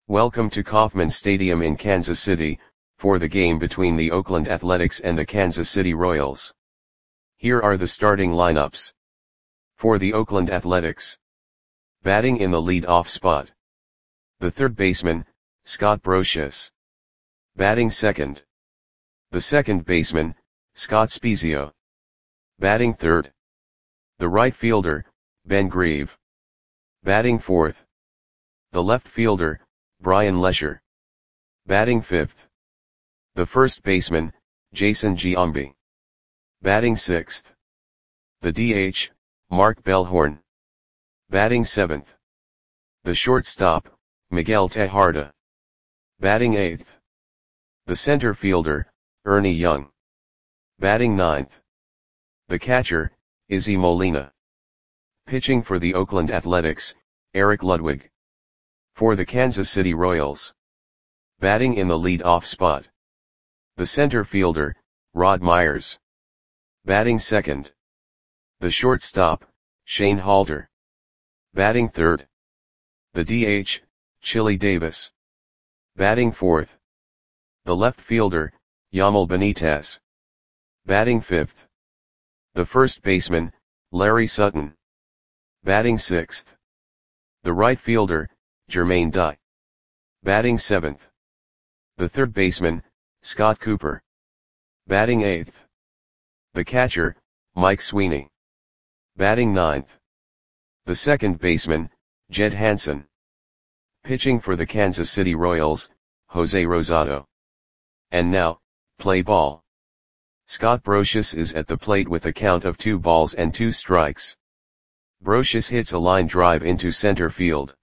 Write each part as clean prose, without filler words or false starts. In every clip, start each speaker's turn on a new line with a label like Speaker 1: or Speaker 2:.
Speaker 1: Welcome to Kauffman Stadium in Kansas City, for the game between the Oakland Athletics and the Kansas City Royals. Here are the starting lineups. For the Oakland Athletics. Batting in the lead-off spot. The third baseman, Scott Brosius. Batting second. The second baseman, Scott Spiezio. Batting third. The right fielder, Ben Grieve. Batting fourth. The left fielder, Brian Lesher. Batting fifth. The first baseman, Jason Giambi. Batting sixth. The DH, Mark Bellhorn. Batting seventh. The shortstop, Miguel Tejada. Batting eighth. The center fielder, Ernie Young. Batting ninth. The catcher, Izzy Molina. Pitching for the Oakland Athletics, Eric Ludwig. For the Kansas City Royals. Batting in the lead-off spot. The center fielder, Rod Myers. Batting second. The shortstop, Shane Halter. Batting third. The DH, Chili Davis. Batting fourth. The left fielder, Yamal Benitez. Batting fifth. The first baseman, Larry Sutton. Batting sixth. The right fielder, Jermaine Dye. Batting seventh. The third baseman, Scott Cooper. Batting eighth. The catcher, Mike Sweeney. Batting ninth. The second baseman, Jed Hansen. Pitching for the Kansas City Royals, Jose Rosado. And now, play ball. Scott Brosius is at the plate with a count of 2 balls and 2 strikes. Brosius hits a line drive into center field.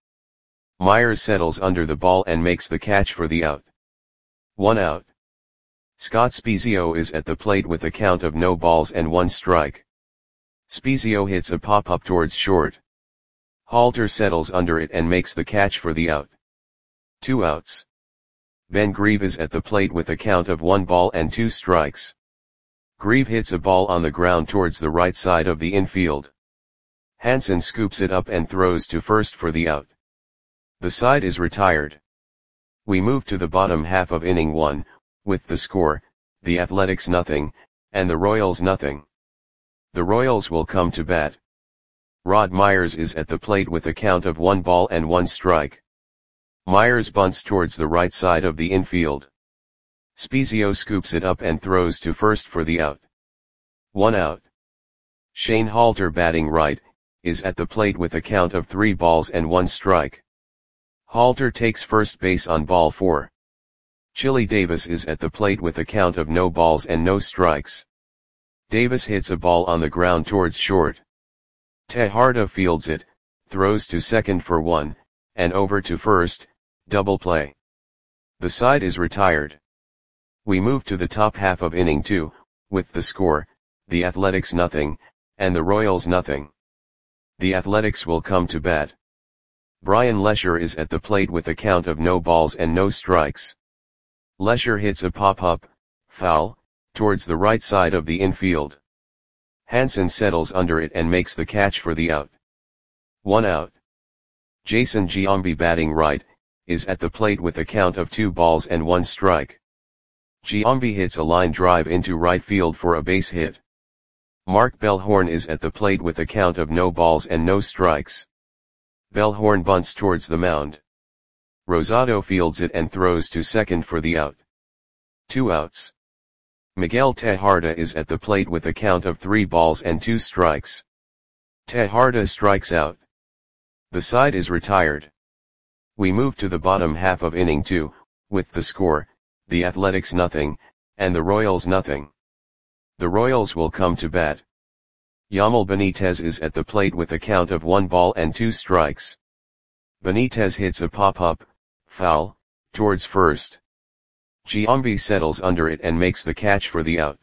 Speaker 1: Myers settles under the ball and makes the catch for the out. 1 out. Scott Spiezio is at the plate with a count of no balls and 1 strike. Spiezio hits a pop-up towards short. Halter settles under it and makes the catch for the out. 2 outs. Ben Grieve is at the plate with a count of 1 ball and 2 strikes. Grieve hits a ball on the ground towards the right side of the infield. Hansen scoops it up and throws to first for the out. The side is retired. We move to the bottom half of inning 1, with the score, the Athletics 0, and the Royals 0. The Royals will come to bat. Rod Myers is at the plate with a count of 1 ball and 1 strike. Myers bunts towards the right side of the infield. Spiezio scoops it up and throws to first for the out. 1 out. Shane Halter, batting right, is at the plate with a count of 3 balls and 1 strike. Halter takes first base on ball 4. Chili Davis is at the plate with a count of no balls and no strikes. Davis hits a ball on the ground towards short. Tejada fields it, throws to second for 1, and over to first, double play. The side is retired. We move to the top half of inning 2, with the score, the Athletics 0, and the Royals 0. The Athletics will come to bat. Brian Lesher is at the plate with a count of no balls and no strikes. Lesher hits a pop-up, foul, towards the right side of the infield. Hansen settles under it and makes the catch for the out. 1 out. Jason Giambi, batting right, is at the plate with a count of 2 balls and 1 strike. Giambi hits a line drive into right field for a base hit. Mark Bellhorn is at the plate with a count of no balls and no strikes. Bellhorn bunts towards the mound. Rosado fields it and throws to second for the out. 2 outs. Miguel Tejada is at the plate with a count of 3 balls and 2 strikes. Tejada strikes out. The side is retired. We move to the bottom half of inning 2, with the score, the Athletics 0, and the Royals 0. The Royals will come to bat. Yamal Benitez is at the plate with a count of 1 ball and 2 strikes. Benitez hits a pop-up, foul, towards first. Giambi settles under it and makes the catch for the out.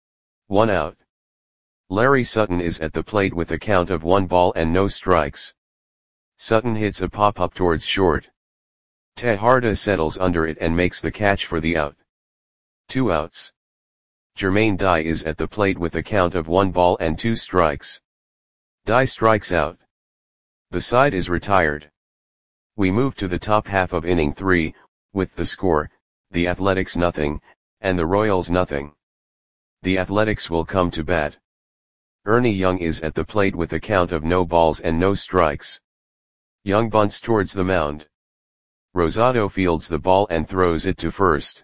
Speaker 1: 1 out. Larry Sutton is at the plate with a count of 1 ball and no strikes. Sutton hits a pop-up towards short. Tejada settles under it and makes the catch for the out. 2 outs. Jermaine Dye is at the plate with a count of 1 ball and 2 strikes. Dye strikes out. The side is retired. We move to the top half of inning 3, with the score, the Athletics nothing, and the Royals nothing. The Athletics will come to bat. Ernie Young is at the plate with a count of no balls and no strikes. Young bunts towards the mound. Rosado fields the ball and throws it to first.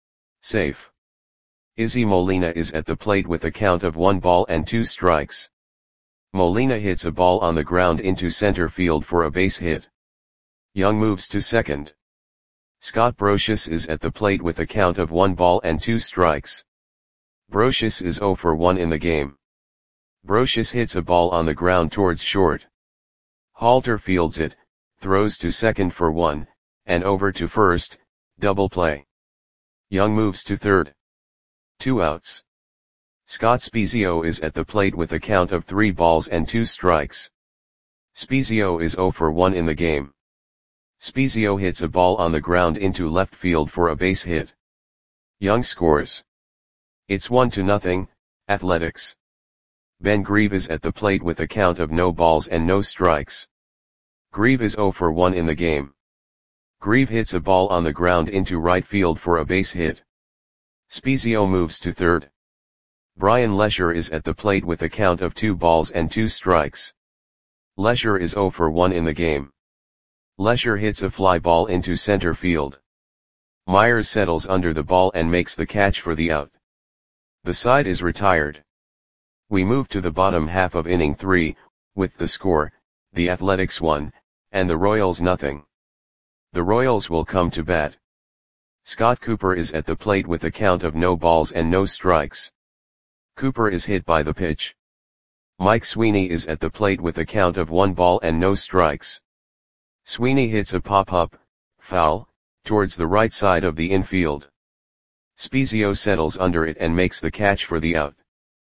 Speaker 1: Safe. Izzy Molina is at the plate with a count of 1 ball and 2 strikes. Molina hits a ball on the ground into center field for a base hit. Young moves to second. Scott Brosius is at the plate with a count of 1 ball and 2 strikes. Brosius is 0 for 1 in the game. Brosius hits a ball on the ground towards short. Halter fields it, throws to second for 1, and over to first, double play. Young moves to third. 2 outs. Scott Spiezio is at the plate with a count of 3 balls and 2 strikes. Spiezio is 0 for 1 in the game. Spiezio hits a ball on the ground into left field for a base hit. Young scores. It's 1-0, Athletics. Ben Grieve is at the plate with a count of no balls and no strikes. Grieve is 0 for 1 in the game. Grieve hits a ball on the ground into right field for a base hit. Spiezio moves to third. Brian Lesher is at the plate with a count of 2 balls and 2 strikes. Lesher is 0 for 1 in the game. Lesher hits a fly ball into center field. Myers settles under the ball and makes the catch for the out. The side is retired. We move to the bottom half of inning 3, with the score, the Athletics 1, and the Royals nothing. The Royals will come to bat. Scott Cooper is at the plate with a count of no balls and no strikes. Cooper is hit by the pitch. Mike Sweeney is at the plate with a count of 1 ball and no strikes. Sweeney hits a pop-up, foul, towards the right side of the infield. Spiezio settles under it and makes the catch for the out.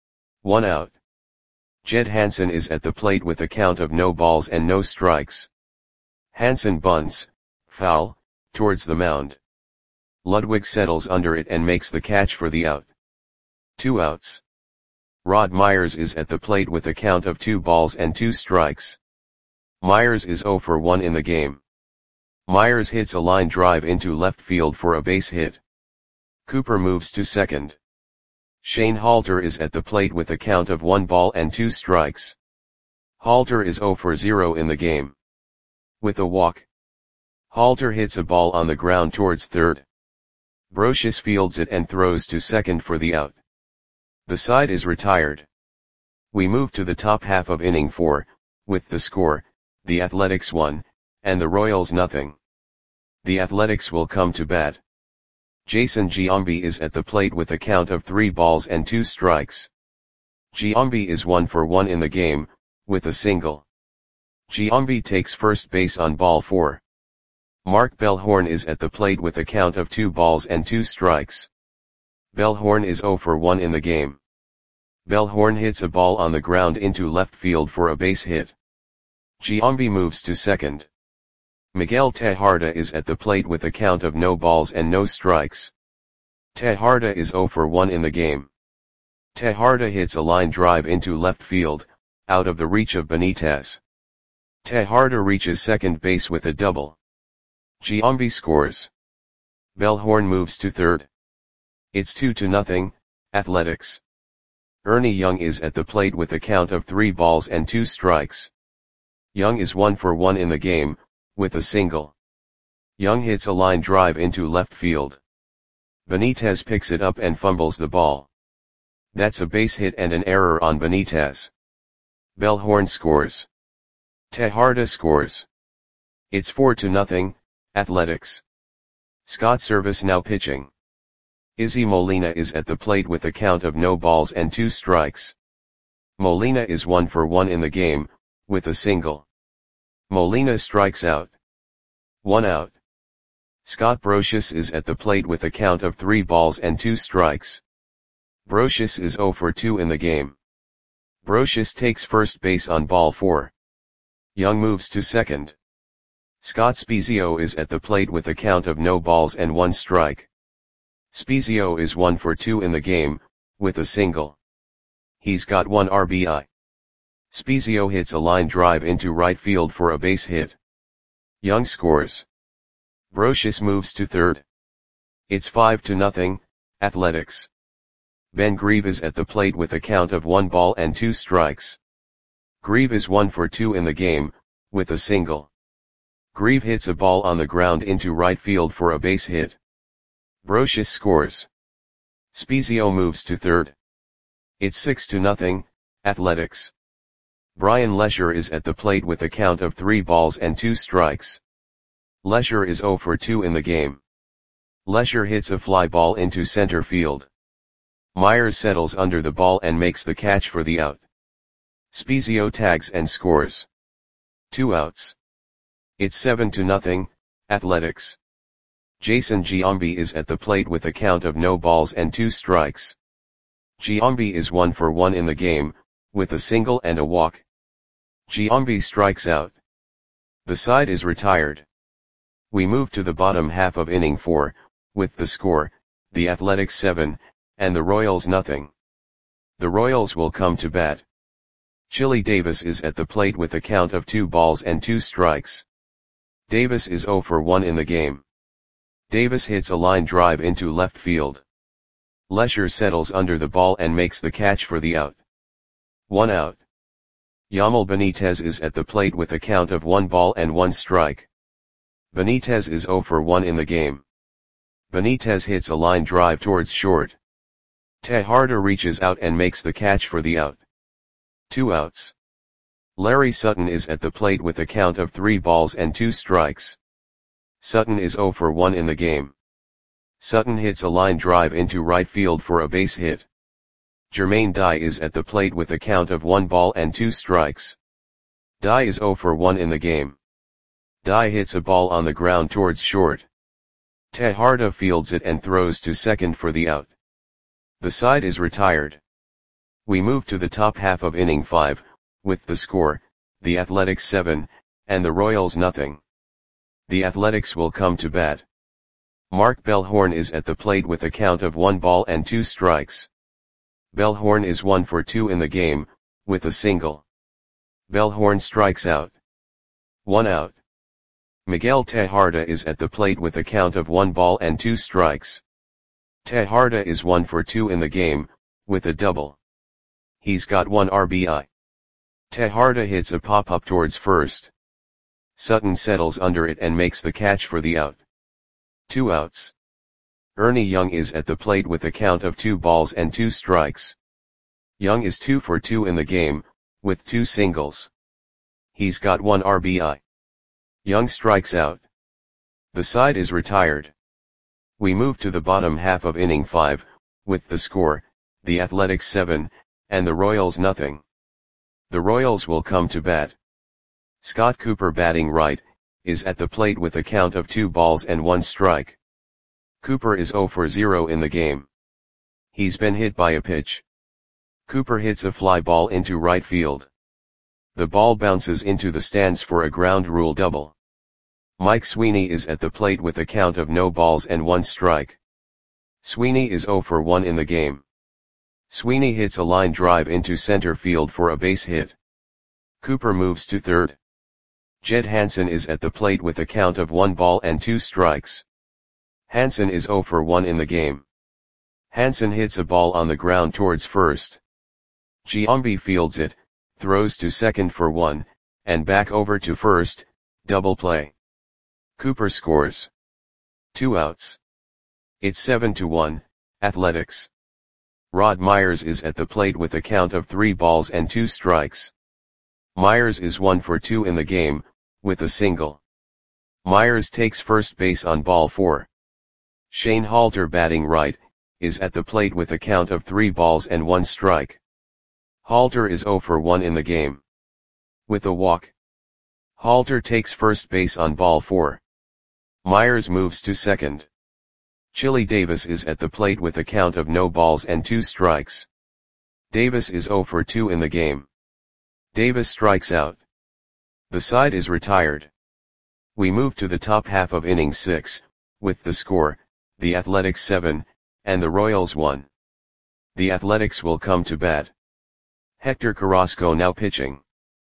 Speaker 1: 1 out. Jed Hansen is at the plate with a count of no balls and no strikes. Hansen bunts, foul, towards the mound. Ludwig settles under it and makes the catch for the out. 2 outs. Rod Myers is at the plate with a count of 2 balls and 2 strikes. Myers is 0 for 1 in the game. Myers hits a line drive into left field for a base hit. Cooper moves to second. Shane Halter is at the plate with a count of 1 ball and 2 strikes. Halter is 0 for 0 in the game. With a walk. Halter hits a ball on the ground towards third. Brosius fields it and throws to second for the out. The side is retired. We move to the top half of inning 4, with the score, the Athletics 1, and the Royals nothing. The Athletics will come to bat. Jason Giambi is at the plate with a count of 3 balls and 2 strikes. Giambi is 1 for 1 in the game, with a single. Giambi takes first base on ball 4. Mark Bellhorn is at the plate with a count of 2 balls and 2 strikes. Bellhorn is 0 for 1 in the game. Bellhorn hits a ball on the ground into left field for a base hit. Giambi moves to second. Miguel Tejada is at the plate with a count of no balls and no strikes. Tejada is 0 for 1 in the game. Tejada hits a line drive into left field, out of the reach of Benitez. Tejada reaches second base with a double. Giambi scores. Bellhorn moves to third. It's 2-0, Athletics. Ernie Young is at the plate with a count of 3 balls and 2 strikes. Young is 1 for 1 in the game, with a single. Young hits a line drive into left field. Benitez picks it up and fumbles the ball. That's a base hit and an error on Benitez. Bellhorn scores. Tejada scores. It's 4-0, Athletics. Scott Servais now pitching. Izzy Molina is at the plate with a count of no balls and 2 strikes. Molina is 1 for 1 in the game, with a single. Molina strikes out. 1 out. Scott Brosius is at the plate with a count of 3 balls and 2 strikes. Brosius is 0 for 2 in the game. Brosius takes first base on ball 4. Young moves to second. Scott Spiezio is at the plate with a count of no balls and 1 strike. Spiezio is 1 for 2 in the game, with a single. He's got 1 RBI. Spiezio hits a line drive into right field for a base hit. Young scores. Brocious moves to third. It's 5-0, Athletics. Ben Grieve is at the plate with a count of 1 ball and 2 strikes. Grieve is 1 for 2 in the game, with a single. Grieve hits a ball on the ground into right field for a base hit. Brocious scores. Spezio moves to third. It's 6-0, Athletics. Brian Lesher is at the plate with a count of 3 balls and 2 strikes. Lesher is 0 for 2 in the game. Lesher hits a fly ball into center field. Myers settles under the ball and makes the catch for the out. Spezio tags and scores. 2 outs. It's 7-0, Athletics. Jason Giambi is at the plate with a count of no balls and 2 strikes. Giambi is 1 for 1 in the game, with a single and a walk. Giambi strikes out. The side is retired. We move to the bottom half of inning 4, with the score, the Athletics 7, and the Royals nothing. The Royals will come to bat. Chili Davis is at the plate with a count of 2 balls and 2 strikes. Davis is 0 for 1 in the game. Davis hits a line drive into left field. Lesher settles under the ball and makes the catch for the out. 1 out. Yamil Benitez is at the plate with a count of 1 ball and 1 strike. Benitez is 0 for 1 in the game. Benitez hits a line drive towards short. Tejada reaches out and makes the catch for the out. 2 outs. Larry Sutton is at the plate with a count of 3 balls and 2 strikes. Sutton is 0 for 1 in the game. Sutton hits a line drive into right field for a base hit. Jermaine Dye is at the plate with a count of 1 ball and 2 strikes. Dye is 0 for 1 in the game. Dye hits a ball on the ground towards short. Tejada fields it and throws to second for the out. The side is retired. We move to the top half of inning 5, with the score, the Athletics 7, and the Royals nothing. The Athletics will come to bat. Mark Bellhorn is at the plate with a count of 1 ball and 2 strikes. Bellhorn is 1 for 2 in the game, with a single. Bellhorn strikes out. 1 out. Miguel Tejada is at the plate with a count of 1 ball and 2 strikes. Tejada is 1 for 2 in the game, with a double. He's got 1 RBI. Tejada hits a pop-up towards first. Sutton settles under it and makes the catch for the out. 2 outs. Ernie Young is at the plate with a count of 2 balls and 2 strikes. Young is 2 for 2 in the game, with 2 singles. He's got 1 RBI. Young strikes out. The side is retired. We move to the bottom half of inning 5, with the score, the Athletics 7, and the Royals nothing. The Royals will come to bat. Scott Cooper batting right, is at the plate with a count of 2 balls and 1 strike. Cooper is 0 for 0 in the game. He's been hit by a pitch. Cooper hits a fly ball into right field. The ball bounces into the stands for a ground rule double. Mike Sweeney is at the plate with a count of no balls and 1 strike. Sweeney is 0 for 1 in the game. Sweeney hits a line drive into center field for a base hit. Cooper moves to third. Jed Hansen is at the plate with a count of 1 ball and 2 strikes. Hansen is 0 for 1 in the game. Hansen hits a ball on the ground towards first. Giambi fields it, throws to second for 1, and back over to first, double play. Cooper scores. 2 outs. It's 7-1, Athletics. Rod Myers is at the plate with a count of 3 balls and 2 strikes. Myers is 1 for 2 in the game, with a single. Myers takes first base on ball 4. Shane Halter batting right, is at the plate with a count of 3 balls and 1 strike. Halter is 0 for 1 in the game. With a walk. Halter takes first base on ball 4. Myers moves to second. Chili Davis is at the plate with a count of no balls and 2 strikes. Davis is 0 for 2 in the game. Davis strikes out. The side is retired. We move to the top half of inning 6, with the score, the Athletics 7, and the Royals 1. The Athletics will come to bat. Hector Carrasco now pitching.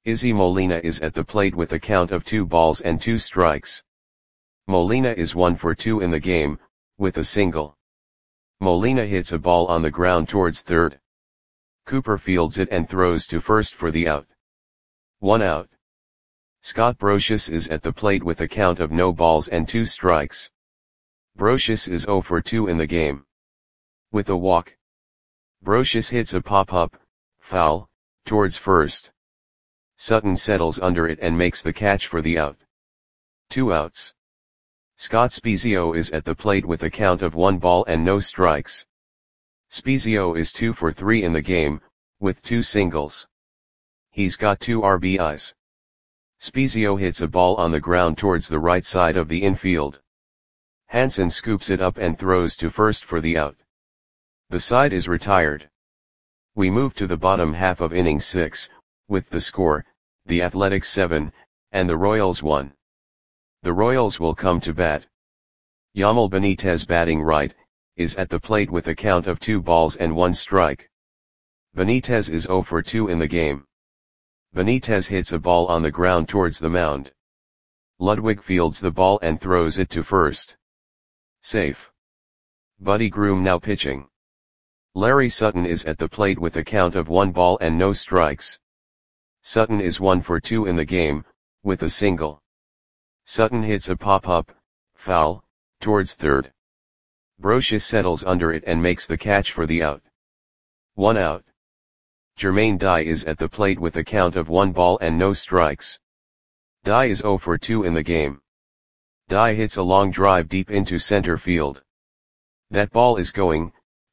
Speaker 1: Izzy Molina is at the plate with a count of 2 balls and 2 strikes. Molina is 1 for 2 in the game, with a single. Molina hits a ball on the ground towards third. Cooper fields it and throws to first for the out. 1 out. Scott Brosius is at the plate with a count of no balls and 2 strikes. Brosius is 0 for 2 in the game. With a walk. Brosius hits a pop-up, foul, towards first. Sutton settles under it and makes the catch for the out. 2 outs. Scott Spiezio is at the plate with a count of 1 ball and no strikes. Spiezio is 2 for 3 in the game, with 2 singles. He's got 2 RBIs. Spiezio hits a ball on the ground towards the right side of the infield. Hansen scoops it up and throws to first for the out. The side is retired. We move to the bottom half of inning 6, with the score, the Athletics 7, and the Royals 1. The Royals will come to bat. Yamil Benitez, batting right, is at the plate with a count of 2 balls and 1 strike. Benitez is 0 for 2 in the game. Benitez hits a ball on the ground towards the mound. Ludwig fields the ball and throws it to first. Safe. Buddy Groom now pitching. Larry Sutton is at the plate with a count of 1 ball and no strikes. Sutton is 1 for 2 in the game, with a single. Sutton hits a pop-up, foul, towards third. Brosius settles under it and makes the catch for the out. 1 out. Jermaine Dye is at the plate with a count of 1 ball and no strikes. Dye is 0 for 2 in the game. Dye hits a long drive deep into center field. That ball is gone.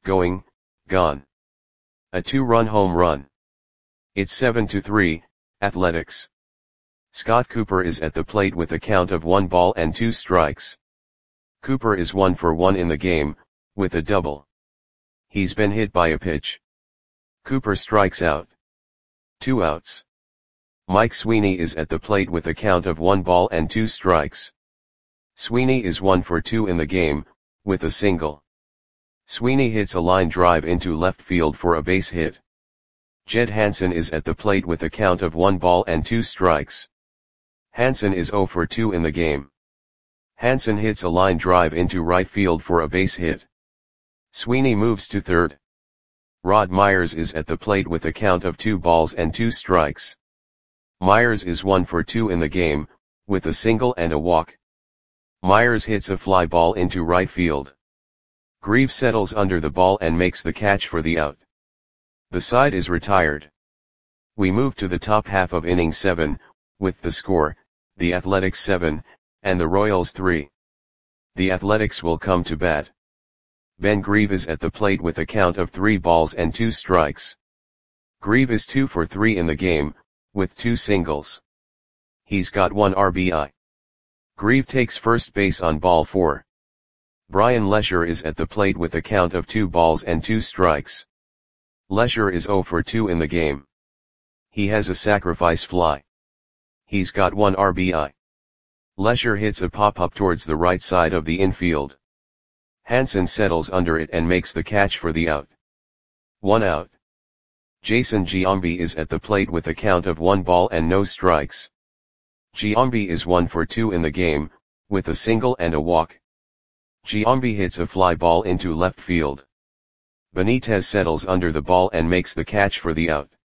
Speaker 1: A 2-run home run. It's 7-3, Athletics. Scott Cooper is at the plate with a count of 1 ball and 2 strikes. Cooper is 1 for 1 in the game, with a double. He's been hit by a pitch. Cooper strikes out. 2 outs. Mike Sweeney is at the plate with a count of 1 ball and 2 strikes. Sweeney is 1 for 2 in the game, with a single. Sweeney hits a line drive into left field for a base hit. Jed Hansen is at the plate with a count of 1 ball and 2 strikes. Hansen is 0 for 2 in the game. Hansen hits a line drive into right field for a base hit. Sweeney moves to third. Rod Myers is at the plate with a count of 2 balls and 2 strikes. Myers is 1 for 2 in the game, with a single and a walk. Myers hits a fly ball into right field. Grieve settles under the ball and makes the catch for the out. The side is retired. We move to the top half of inning 7, with the score, the Athletics 7, and the Royals 3. The Athletics will come to bat. Ben Grieve is at the plate with a count of 3 balls and 2 strikes. Grieve is 2 for 3 in the game, with 2 singles. He's got 1 RBI. Grieve takes first base on ball 4. Brian Lesher is at the plate with a count of 2 balls and 2 strikes. Lesher is 0 for 2 in the game. He has a sacrifice fly. He's got 1 RBI. Lesher hits a pop-up towards the right side of the infield. Hansen settles under it and makes the catch for the out. 1 out. Jason Giambi is at the plate with a count of 1 ball and no strikes. Giambi is 1 for 2 in the game, with a single and a walk. Giambi hits a fly ball into left field. Benitez settles under the ball and makes the catch for the out.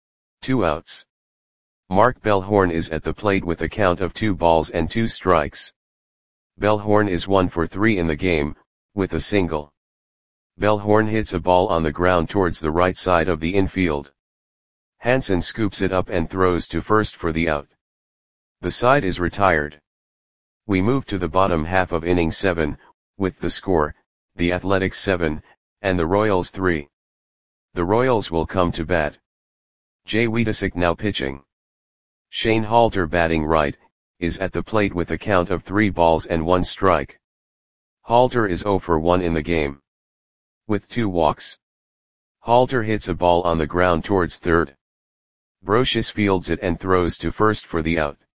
Speaker 1: 2 outs. Mark Bellhorn is at the plate with a count of 2 balls and 2 strikes. Bellhorn is 1 for 3 in the game, with a single. Bellhorn hits a ball on the ground towards the right side of the infield. Hansen scoops it up and throws to first for the out. The side is retired. We move to the bottom half of inning 7, with the score, the Athletics 7, and the Royals 3. The Royals will come to bat. Jay Wiedesick now pitching. Shane Halter, batting right, is at the plate with a count of 3 balls and 1 strike. Halter is 0 for 1 in the game. With 2 walks. Halter hits a ball on the ground towards third. Brosius fields it and throws to first for the out.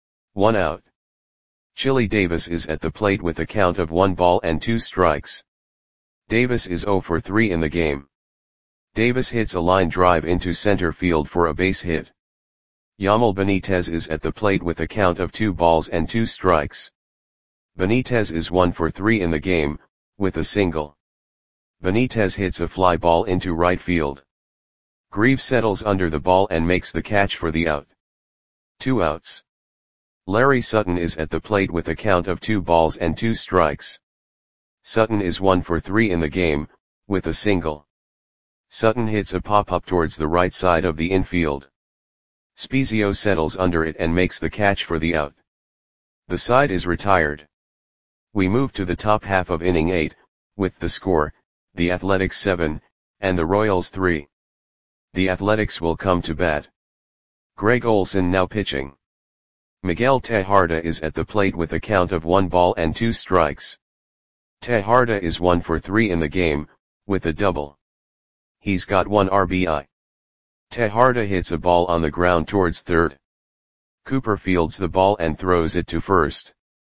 Speaker 1: 1 out. Chili Davis is at the plate with a count of 1 ball and 2 strikes. Davis is 0 for 3 in the game. Davis hits a line drive into center field for a base hit. Yamil Benitez is at the plate with a count of 2 balls and 2 strikes. Benitez is 1 for 3 in the game, with a single. Benitez hits a fly ball into right field. Grieve settles under the ball and makes the catch for the out. 2 outs. Larry Sutton is at the plate with a count of 2 balls and 2 strikes. Sutton is 1 for 3 in the game, with a single. Sutton hits a pop-up towards the right side of the infield. Spiezio settles under it and makes the catch for the out. The side is retired. We move to the top half of inning 8, with the score, the Athletics 7, and the Royals 3. The Athletics will come to bat. Greg Olson now pitching. Miguel Tejada is at the plate with a count of 1 ball and 2 strikes. Tejada is 1 for 3 in the game, with a double. He's got 1 RBI. Tejada hits a ball on the ground towards third. Cooper fields the ball and throws it to first.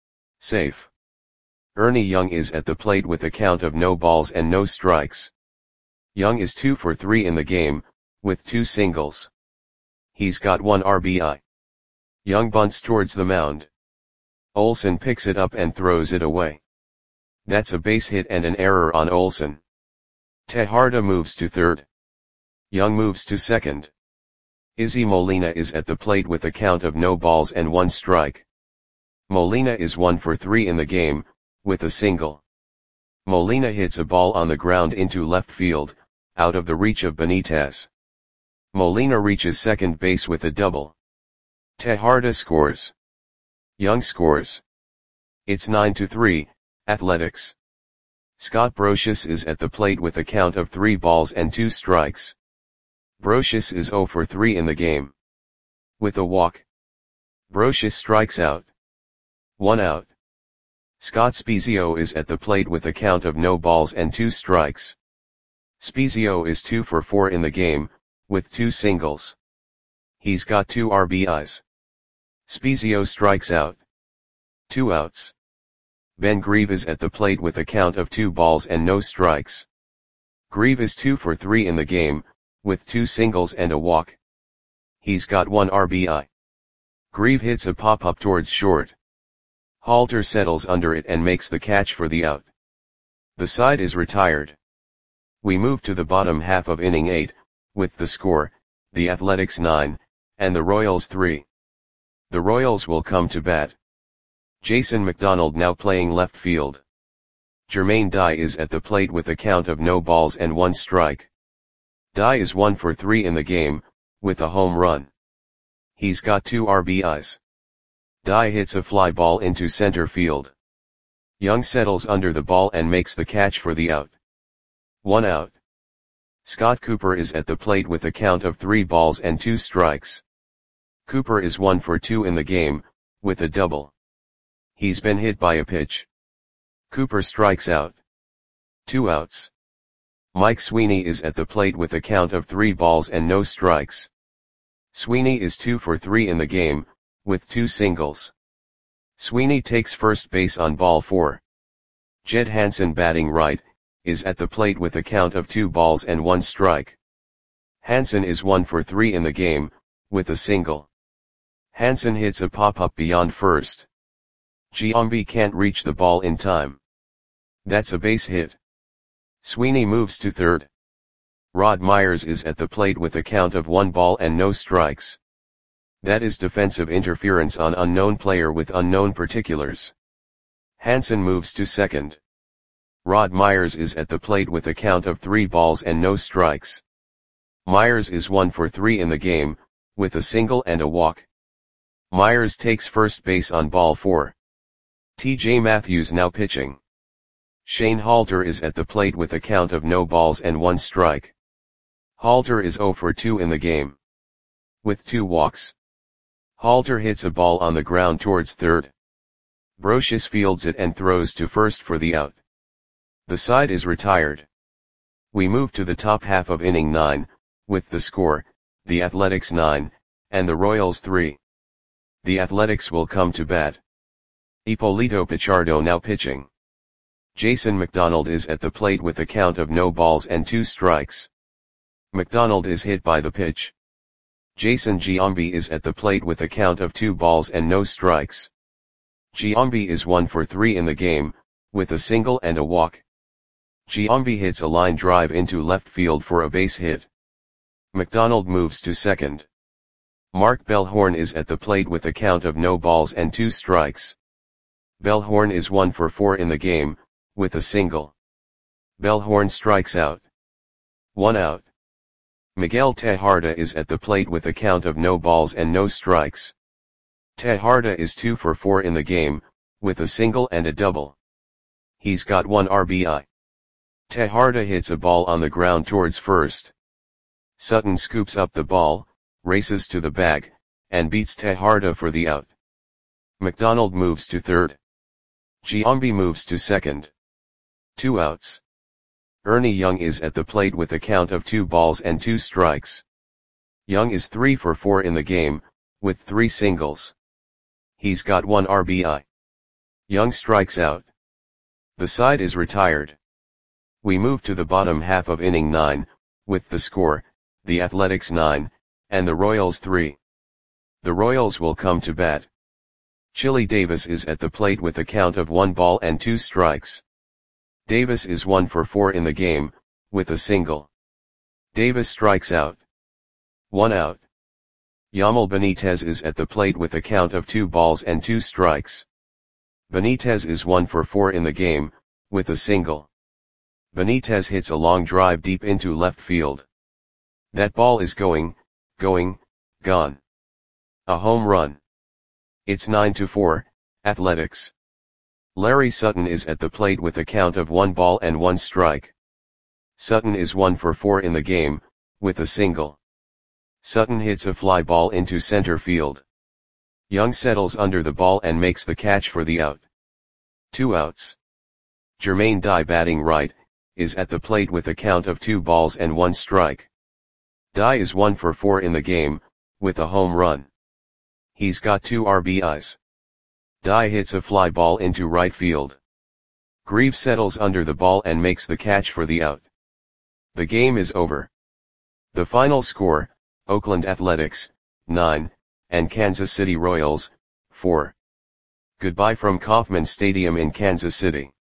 Speaker 1: Safe. Ernie Young is at the plate with a count of no balls and no strikes. Young is 2 for 3 in the game, with 2 singles. He's got 1 RBI. Young bunts towards the mound. Olson picks it up and throws it away. That's a base hit and an error on Olson. Tejada moves to third. Young moves to second. Izzy Molina is at the plate with a count of no balls and 1 strike. Molina is 1 for 3 in the game, with a single. Molina hits a ball on the ground into left field, out of the reach of Benitez. Molina reaches second base with a double. Tejada scores. Young scores. It's 9-3, Athletics. Scott Brosius is at the plate with a count of 3 balls and 2 strikes. Brosius is 0 for 3 in the game. With a walk. Brosius strikes out. 1 out. Scott Spiezio is at the plate with a count of no balls and 2 strikes. Spiezio is 2 for 4 in the game, with 2 singles. He's got 2 RBIs. Spiezio strikes out. 2 outs. Ben Grieve is at the plate with a count of 2 balls and no strikes. Grieve is 2 for 3 in the game, with 2 singles and a walk. He's got 1 RBI. Grieve hits a pop-up towards short. Halter settles under it and makes the catch for the out. The side is retired. We move to the bottom half of inning 8, with the score, the Athletics 9, and the Royals 3. The Royals will come to bat. Jason McDonald now playing left field. Jermaine Dye is at the plate with a count of no balls and 1 strike. Dye is 1 for 3 in the game, with a home run. He's got 2 RBIs. Dye hits a fly ball into center field. Young settles under the ball and makes the catch for the out. 1 out. Scott Cooper is at the plate with a count of 3 balls and 2 strikes. Cooper is 1 for 2 in the game, with a double. He's been hit by a pitch. Cooper strikes out. 2 outs. Mike Sweeney is at the plate with a count of 3 balls and no strikes. Sweeney is 2 for 3 in the game, with 2 singles. Sweeney takes first base on ball 4. Jed Hansen batting right, is at the plate with a count of 2 balls and 1 strike. Hansen is 1 for 3 in the game, with a single. Hansen hits a pop-up beyond first. Giambi can't reach the ball in time. That's a base hit. Sweeney moves to third. Rod Myers is at the plate with a count of 1 ball and no strikes. That is defensive interference on unknown player with unknown particulars. Hansen moves to second. Rod Myers is at the plate with a count of 3 balls and no strikes. Myers is 1 for 3 in the game, with a single and a walk. Myers takes first base on ball 4. TJ Matthews now pitching. Shane Halter is at the plate with a count of no balls and 1 strike. Halter is 0 for 2 in the game. With 2 walks. Halter hits a ball on the ground towards third. Brosius fields it and throws to first for the out. The side is retired. We move to the top half of inning 9, with the score, the Athletics 9, and the Royals 3. The Athletics will come to bat. Ippolito Pichardo now pitching. Jason McDonald is at the plate with a count of no balls and 2 strikes. McDonald is hit by the pitch. Jason Giambi is at the plate with a count of 2 balls and no strikes. Giambi is 1 for 3 in the game, with a single and a walk. Giambi hits a line drive into left field for a base hit. McDonald moves to second. Mark Bellhorn is at the plate with a count of no balls and 2 strikes. Bellhorn is 1 for 4 in the game, with a single. Bellhorn strikes out. 1 out. Miguel Tejada is at the plate with a count of no balls and no strikes. Tejada is 2 for 4 in the game, with a single and a double. He's got 1 RBI. Tejada hits a ball on the ground towards first. Sutton scoops up the ball, races to the bag, and beats Tejada for the out. McDonald moves to third. Giambi moves to second. 2 outs. Ernie Young is at the plate with a count of 2 balls and 2 strikes. Young is 3 for 4 in the game, with 3 singles. He's got 1 RBI. Young strikes out. The side is retired. We move to the bottom half of inning 9, with the score, the Athletics 9, and the Royals 3. The Royals will come to bat. Chili Davis is at the plate with a count of 1 ball and 2 strikes. Davis is 1 for 4 in the game, with a single. Davis strikes out. 1 out. Yamal Benitez is at the plate with a count of 2 balls and 2 strikes. Benitez is 1 for 4 in the game, with a single. Benitez hits a long drive deep into left field. That ball is gone. A home run. It's 9-4, Athletics. Larry Sutton is at the plate with a count of 1 ball and 1 strike. Sutton is 1 for 4 in the game, with a single. Sutton hits a fly ball into center field. Young settles under the ball and makes the catch for the out. 2 outs. Jermaine Dye, batting right, is at the plate with a count of 2 balls and 1 strike. Dye is 1 for 4 in the game, with a home run. He's got 2 RBIs. Dye hits a fly ball into right field. Grieve settles under the ball and makes the catch for the out. The game is over. The final score, Oakland Athletics, 9, and Kansas City Royals, 4. Goodbye from Kauffman Stadium in Kansas City.